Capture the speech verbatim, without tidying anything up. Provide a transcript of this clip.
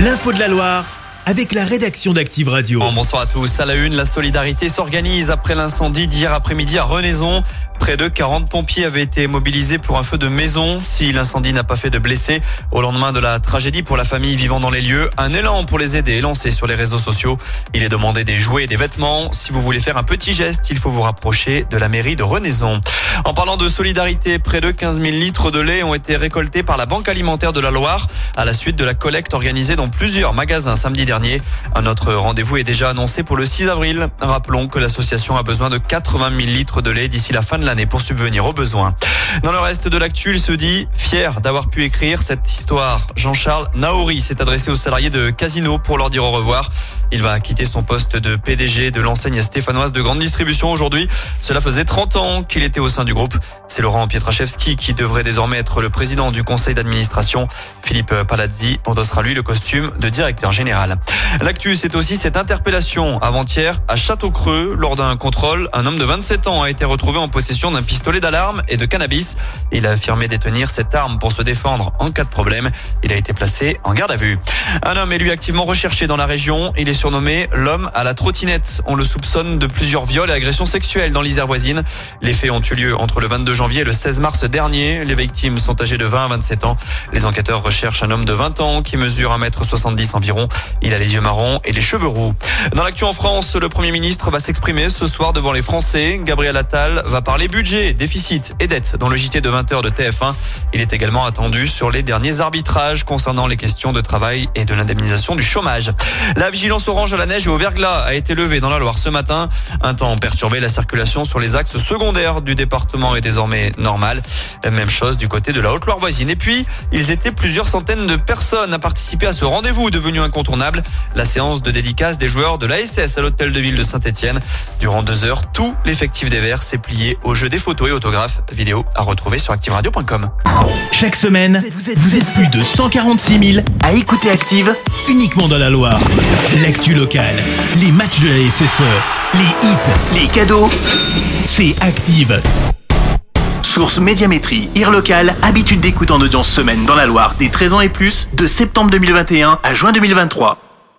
L'info de la Loire avec la rédaction d'Active Radio. Bon, bonsoir à tous. À la une, la solidarité s'organise après l'incendie d'hier après-midi à Renaison. Près de quarante pompiers avaient été mobilisés pour un feu de maison. Si l'incendie n'a pas fait de blessés, au lendemain de la tragédie pour la famille vivant dans les lieux, un élan pour les aider est lancé sur les réseaux sociaux. Il est demandé des jouets et des vêtements. Si vous voulez faire un petit geste, il faut vous rapprocher de la mairie de Renaison. En parlant de solidarité, près de quinze mille litres de lait ont été récoltés par la Banque alimentaire de la Loire à la suite de la collecte organisée dans plusieurs magasins samedi dernier. Un autre rendez-vous est déjà annoncé pour le six avril. Rappelons que l'association a besoin de quatre-vingt mille litres de lait d'ici la fin de l'année pour subvenir aux besoins. Dans le reste de l'actu, il se dit fier d'avoir pu écrire cette histoire. Jean-Charles Naouri s'est adressé aux salariés de Casino pour leur dire au revoir. Il va quitter son poste de P D G de l'enseigne stéphanoise de grande distribution aujourd'hui. Cela faisait trente ans qu'il était au sein du groupe. C'est Laurent Pietraszewski qui devrait désormais être le président du conseil d'administration. Philippe Palazzi endossera lui le costume de directeur général. L'actu, c'est aussi cette interpellation avant-hier à Château-Creux. Lors d'un contrôle, un homme de vingt-sept ans a été retrouvé en possession d'un pistolet d'alarme et de cannabis. Il a affirmé détenir cette arme pour se défendre en cas de problème. Il a été placé en garde à vue. Un homme est lui activement recherché dans la région. Il est surnommé l'homme à la trottinette. On le soupçonne de plusieurs viols et agressions sexuelles dans l'Isère voisine. Les faits ont eu lieu entre le vingt-deux janvier et le seize mars dernier. Les victimes sont âgées de vingt à vingt-sept ans. Les enquêteurs recherchent un homme de vingt ans qui mesure un mètre soixante-dix environ. Il a les yeux marrons et les cheveux roux. Dans l'actu en France, le Premier ministre va s'exprimer ce soir devant les Français. Gabriel Attal va parler budget, déficit et dette dans le J T de vingt heures de T F un. Il est également attendu sur les derniers arbitrages concernant les questions de travail et de l'indemnisation du chômage. La vigilance orange à la neige et au verglas a été levée dans la Loire ce matin. Un temps perturbé, la circulation sur les axes secondaires du département est désormais normale. Même chose du côté de la Haute-Loire voisine. Et puis, ils étaient plusieurs centaines de personnes à participer à ce rendez-vous devenu incontournable. La séance de dédicace des joueurs de l'A S S à l'hôtel de ville de Saint-Etienne. Durant deux heures, tout l'effectif des Verts s'est plié au jeu des photos et autographes. Vidéo à retrouver sur active radio point com. Chaque semaine, vous êtes plus de cent quarante-six mille à écouter Active uniquement dans la Loire. L'actu locale, les matchs de la S S E, les hits, les cadeaux, c'est Active. Source Médiamétrie, I R local, habitude d'écoute en audience semaine dans la Loire des treize ans et plus, de septembre deux mille vingt et un à juin deux mille vingt-trois.